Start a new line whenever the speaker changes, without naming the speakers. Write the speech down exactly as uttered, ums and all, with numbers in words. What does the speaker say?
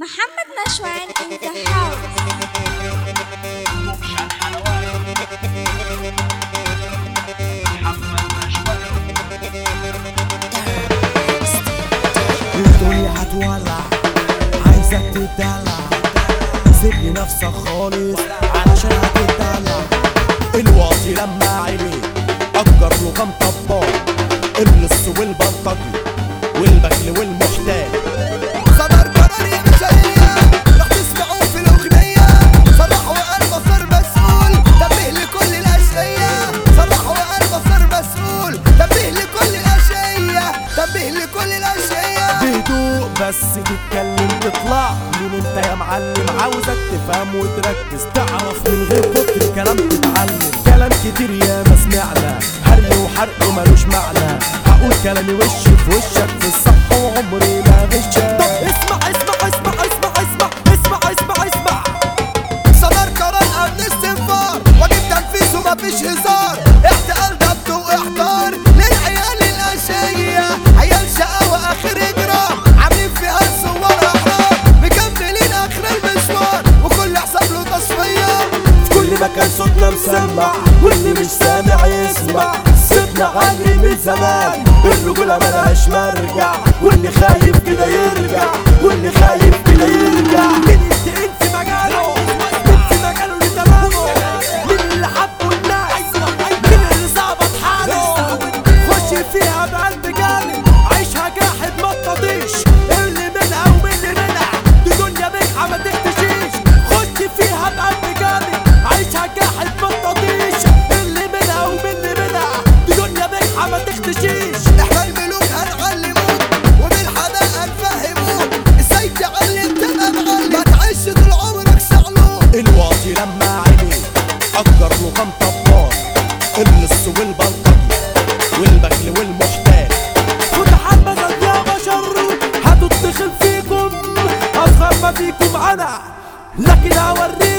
محمد نشوان in the house.
الدنيا هتولع عايزك تدلع، سيبني نفسك خالص علشان هتدلع. الواطي لما عيني أجر له كام طباخ، اللص والبلطجي والبخل والمحتال.
صدر قرار يا مشاريع رح تسمعوه في الأغنية، صرح وقال بصر مسؤول تنبيه لكل الأشقية، صرح وقال بصر مسؤول تنبيه لكل الأشقية، تنبيه لكل الأشقية.
بهدوء بس تتكلم تطلع مين انت يا معلم، عاوزك تفهم وتركز تعرف من غير كتر كلام تتعلم. كلام كتير يا ما سمعنا هري وحرق ملوش معنى، هقول كلامي وش في وشك في الصح وعمري ما غشك. طب اسمع اسمع اسمع اسمع اسمع اسمع اسمع اسمع
صدر قرار قبل استنفار واجب تنفيذه مفيش هزار، احتقال ضبط واحضار للعيال الأشقية، عيال شقاوة آخر إجرام عاملين فيها صور أحرار، مكملين آخر المشوار وكل حساب له تصفية.
في كل مكان صوتنا مسمع واللي مش سامع يسمع، سيبنا عني من زمان الرجولة ملهاش مرجع، واللي خايف كده يرجع واللي خايف كده يرجع. مين يتقل في مجاله مين في مجاله اللي تمامه، مين اللي حبه الناس مين اللي ظبط حاله. خش فيها بقلب جامد عيشها جاحد ما تطيش، اللي منها ومن اللي منها دي دنيا بجحة ما تختشيش. خش فيها بقلب جامد عيشها جاحد ما تطيش، اللي منها ومن اللي منها دي دنيا بجحة ما تختشيش.
احنا الملوك هنعلموك وبالحداء هنفهموك ازاي تعلم تبقى معلم، ما تعيش طول عمرك صعلوك.
الواطي لما عيني أجر له كام طباخ، اللص والبلطجي والبخل والمحتال. متحمسة يا بشر هتدخل فيكم أصغر ما فيكم أنا، لكن هوريكم